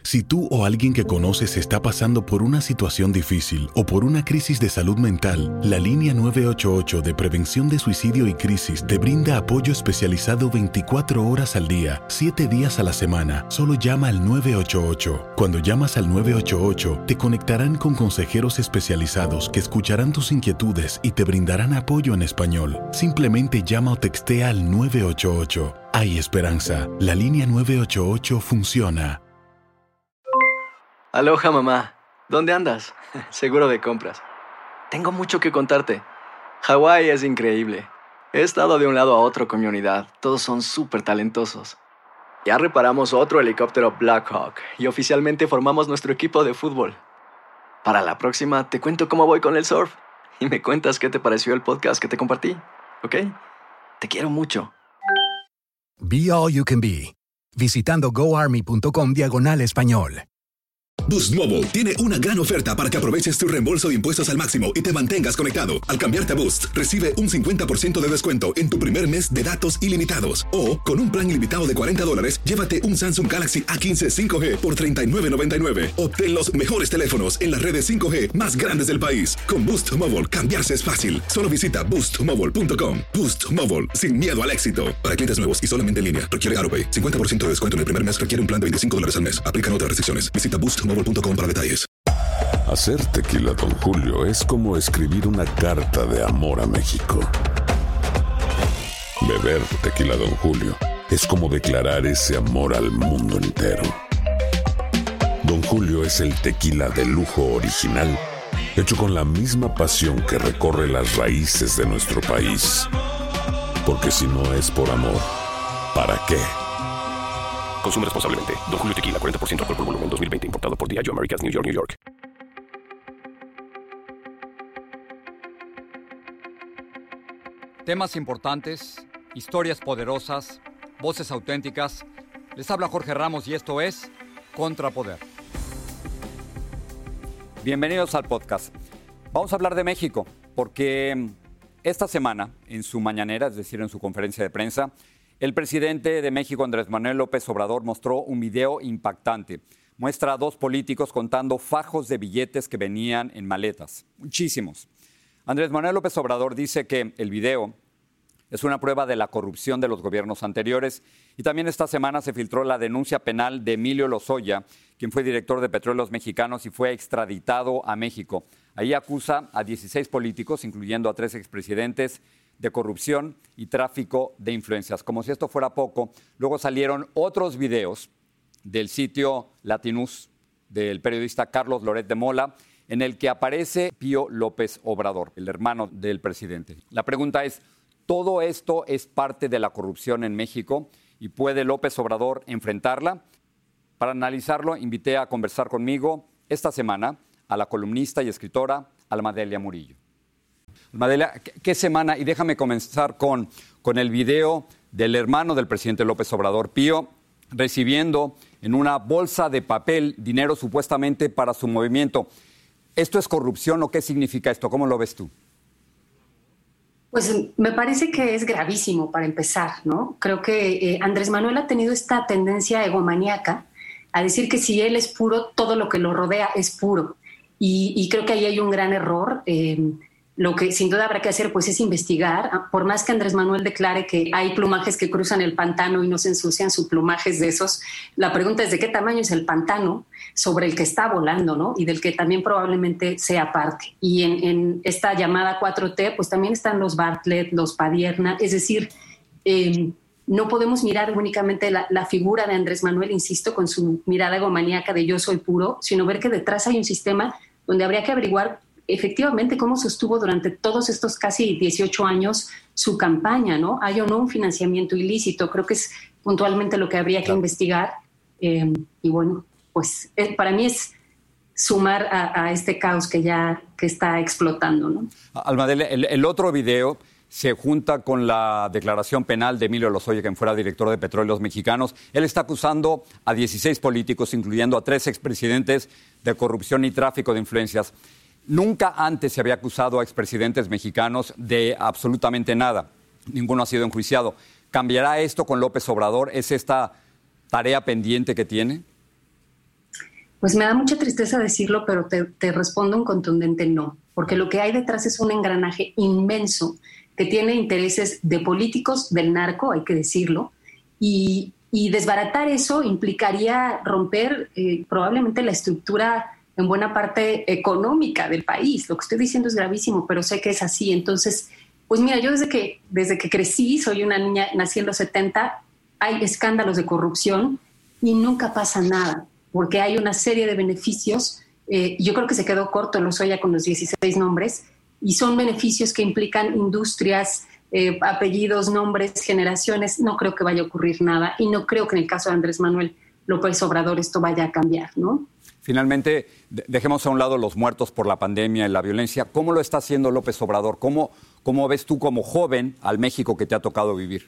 Si tú o alguien que conoces está pasando por una situación difícil o por una crisis de salud mental, la línea 988 de prevención de suicidio y crisis te brinda apoyo especializado 24 horas al día, 7 días a la semana. Solo llama al 988. Cuando llamas al 988, te conectarán con consejeros especializados que escucharán tus inquietudes y te brindarán apoyo en español. Simplemente llama o textea al 988. Hay esperanza. La línea 988 funciona. Aloha, mamá. ¿Dónde andas? Seguro de compras. Tengo mucho que contarte. Hawái es increíble. He estado de un lado a otro con mi unidad. Todos son súper talentosos. Ya reparamos otro helicóptero Blackhawk y oficialmente formamos nuestro equipo de fútbol. Para la próxima te cuento cómo voy con el surf y me cuentas qué te pareció el podcast que te compartí, ¿ok? Te quiero mucho. Be All You Can Be, visitando goarmy.com/español. Boost Mobile tiene una gran oferta para que aproveches tu reembolso de impuestos al máximo y te mantengas conectado. Al cambiarte a Boost, recibe un 50% de descuento en tu primer mes de datos ilimitados. O, con un plan ilimitado de $40, llévate un Samsung Galaxy A15 5G por $39.99. Obtén los mejores teléfonos en las redes 5G más grandes del país. Con Boost Mobile, cambiarse es fácil. Solo visita boostmobile.com. Boost Mobile, sin miedo al éxito. Para clientes nuevos y solamente en línea, requiere AutoPay. 50% de descuento en el primer mes requiere un plan de $25 al mes. Aplican otras restricciones. Visita boostmobile.com para detalles. Hacer tequila Don Julio es como escribir una carta de amor a México. Beber tequila Don Julio es como declarar ese amor al mundo entero. Don Julio es el tequila de lujo original, hecho con la misma pasión que recorre las raíces de nuestro país. Porque si no es por amor, ¿para qué? Consume responsablemente. Don Julio Tequila, 40% alcohol por volumen, 2020. Importado por Diageo Americas, New York, New York. Temas importantes, historias poderosas, voces auténticas. Les habla Jorge Ramos y esto es Contrapoder. Bienvenidos al podcast. Vamos a hablar de México porque esta semana, en su mañanera, es decir, en su conferencia de prensa, el presidente de México, Andrés Manuel López Obrador, mostró un video impactante. Muestra a dos políticos contando fajos de billetes que venían en maletas. Muchísimos. Andrés Manuel López Obrador dice que el video es una prueba de la corrupción de los gobiernos anteriores. Y también esta semana se filtró la denuncia penal de Emilio Lozoya, quien fue director de Petróleos Mexicanos y fue extraditado a México. Ahí acusa a 16 políticos, incluyendo a 3 expresidentes, de corrupción y tráfico de influencias. Como si esto fuera poco, luego salieron otros videos del sitio Latinus del periodista Carlos Loret de Mola, en el que aparece Pío López Obrador, el hermano del presidente. La pregunta es, ¿todo esto es parte de la corrupción en México y puede López Obrador enfrentarla? Para analizarlo, invité a conversar conmigo esta semana a la columnista y escritora Almadelia Murillo. Almadelia, ¿qué semana? Y déjame comenzar con el video del hermano del presidente López Obrador, Pío, recibiendo en una bolsa de papel dinero supuestamente para su movimiento. ¿Esto es corrupción o qué significa esto? ¿Cómo lo ves tú? Pues me parece que es gravísimo para empezar, ¿no? Creo que Andrés Manuel ha tenido esta tendencia egomaníaca a decir que si él es puro, todo lo que lo rodea es puro. Y creo que ahí hay un gran error. Lo que sin duda habrá que hacer pues es investigar. Por más que Andrés Manuel declare que hay plumajes que cruzan el pantano y no se ensucian, su plumaje es de esos. La pregunta es de qué tamaño es el pantano sobre el que está volando, ¿no? Y del que también probablemente sea parte. Y en esta llamada 4T pues también están los Bartlett, los Padierna. Es decir, no podemos mirar únicamente la figura de Andrés Manuel, insisto, con su mirada egomaníaca de yo soy puro, sino ver que detrás hay un sistema donde habría que averiguar efectivamente cómo sostuvo durante todos estos casi 18 años su campaña, ¿no? ¿Hay o no un financiamiento ilícito? Creo que es puntualmente lo que habría que investigar. Y bueno, pues para mí es sumar a este caos que está explotando, ¿no? Almadelia, el otro video se junta con la declaración penal de Emilio Lozoya, quien fuera director de Petróleos Mexicanos. Él está acusando a 16 políticos, incluyendo a 3 expresidentes, de corrupción y tráfico de influencias. Nunca antes se había acusado a expresidentes mexicanos de absolutamente nada. Ninguno ha sido enjuiciado. ¿Cambiará esto con López Obrador? ¿Es esta tarea pendiente que tiene? Pues me da mucha tristeza decirlo, pero te respondo un contundente no, porque lo que hay detrás es un engranaje inmenso que tiene intereses de políticos, del narco, hay que decirlo, y desbaratar eso implicaría romper probablemente la estructura en buena parte económica del país. Lo que estoy diciendo es gravísimo, pero sé que es así. Entonces, pues mira, yo desde que crecí, soy una niña, nací en los 70, hay escándalos de corrupción y nunca pasa nada, porque hay una serie de beneficios. Yo creo que se quedó corto Lozoya con los 16 nombres, y son beneficios que implican industrias, apellidos, nombres, generaciones. No creo que vaya a ocurrir nada, y no creo que en el caso de Andrés Manuel López Obrador esto vaya a cambiar, ¿no? Finalmente, dejemos a un lado los muertos por la pandemia y la violencia. ¿Cómo lo está haciendo López Obrador? ¿Cómo ves tú como joven al México que te ha tocado vivir?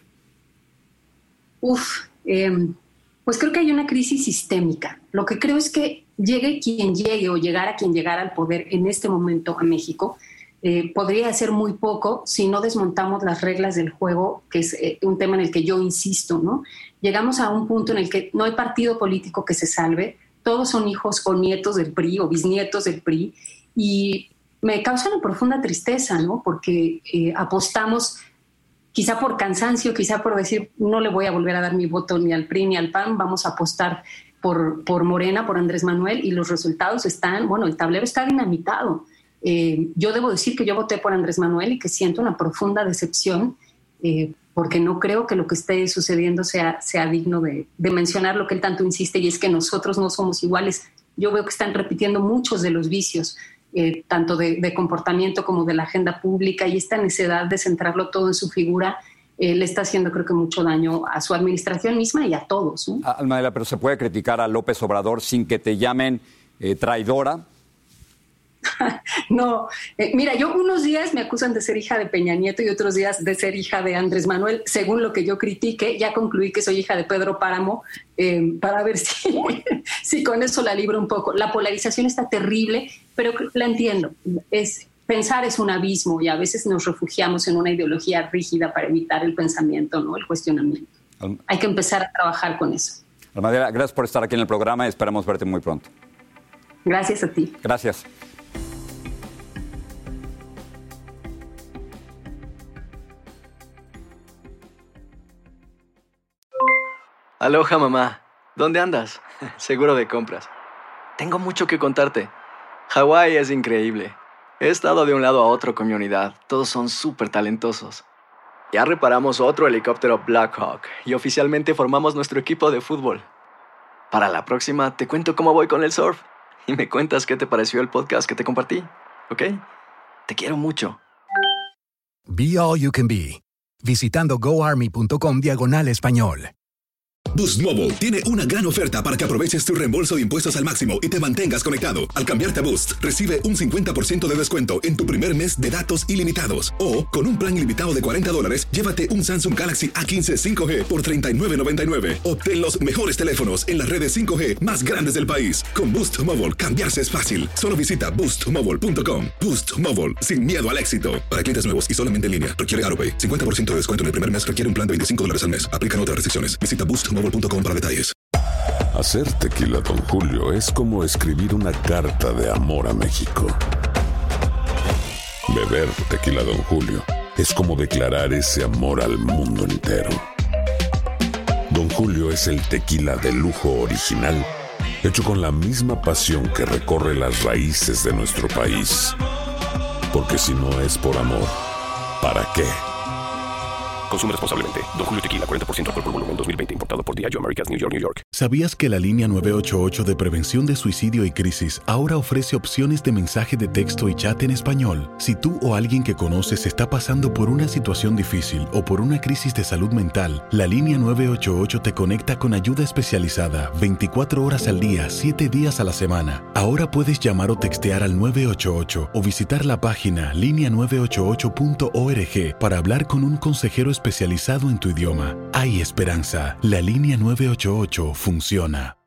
Pues creo que hay una crisis sistémica. Lo que creo es que llegue quien llegue o llegara quien llegara al poder en este momento a México, podría hacer muy poco si no desmontamos las reglas del juego, que es un tema en el que yo insisto, ¿no? Llegamos a un punto en el que no hay partido político que se salve, todos son hijos o nietos del PRI o bisnietos del PRI, y me causa una profunda tristeza, ¿no? Porque apostamos, quizá por cansancio, quizá por decir no le voy a volver a dar mi voto ni al PRI ni al PAN, vamos a apostar por Morena, por Andrés Manuel, y los resultados están, bueno, el tablero está dinamitado. Yo debo decir que yo voté por Andrés Manuel y que siento una profunda decepción, porque no creo que lo que esté sucediendo sea digno de mencionar lo que él tanto insiste, y es que nosotros no somos iguales. Yo veo que están repitiendo muchos de los vicios, tanto de comportamiento como de la agenda pública, y esta necesidad de centrarlo todo en su figura le está haciendo, creo que, mucho daño a su administración misma y a todos, ¿no? Alma Adela, pero ¿se puede criticar a López Obrador sin que te llamen traidora? No, mira, yo unos días me acusan de ser hija de Peña Nieto y otros días de ser hija de Andrés Manuel, según lo que yo critique. Ya concluí que soy hija de Pedro Páramo, para ver si con eso la libro un poco. La polarización está terrible, pero la entiendo. Pensar es un abismo, y a veces nos refugiamos en una ideología rígida para evitar el pensamiento, ¿no? El cuestionamiento. Hay que empezar a trabajar con eso. Alma Adela, gracias por estar aquí en el programa y esperamos verte muy pronto. Gracias a ti. Gracias. Aloha, mamá. ¿Dónde andas? Seguro de compras. Tengo mucho que contarte. Hawái es increíble. He estado de un lado a otro con mi unidad. Todos son súper talentosos. Ya reparamos otro helicóptero Blackhawk y oficialmente formamos nuestro equipo de fútbol. Para la próxima te cuento cómo voy con el surf y me cuentas qué te pareció el podcast que te compartí, ¿ok? Te quiero mucho. Be All You Can Be, visitando goarmy.com/español. Boost Mobile tiene una gran oferta para que aproveches tu reembolso de impuestos al máximo y te mantengas conectado. Al cambiarte a Boost, recibe un 50% de descuento en tu primer mes de datos ilimitados. O, con un plan ilimitado de $40, llévate un Samsung Galaxy A15 5G por $39.99. Obtén los mejores teléfonos en las redes 5G más grandes del país. Con Boost Mobile, cambiarse es fácil. Solo visita boostmobile.com. Boost Mobile, sin miedo al éxito. Para clientes nuevos y solamente en línea, requiere AroPay. 50% de descuento en el primer mes requiere un plan de $25 al mes. Aplican otras restricciones. Visita boostmobile.com para detalles. Hacer tequila Don Julio es como escribir una carta de amor a México. Beber tequila Don Julio es como declarar ese amor al mundo entero. Don Julio es el tequila de lujo original, hecho con la misma pasión que recorre las raíces de nuestro país. Porque si no es por amor, ¿para qué? Consume responsablemente. Don Julio Tequila, 40% alcohol por volumen, 2020. Importado por Diageo Americas, New York, New York. ¿Sabías que la línea 988 de prevención de suicidio y crisis ahora ofrece opciones de mensaje de texto y chat en español? Si tú o alguien que conoces está pasando por una situación difícil o por una crisis de salud mental, la línea 988 te conecta con ayuda especializada 24 horas al día, 7 días a la semana. Ahora puedes llamar o textear al 988 o visitar la página linea988.org para hablar con un consejero especializado en tu idioma. Hay esperanza. La línea 988 funciona.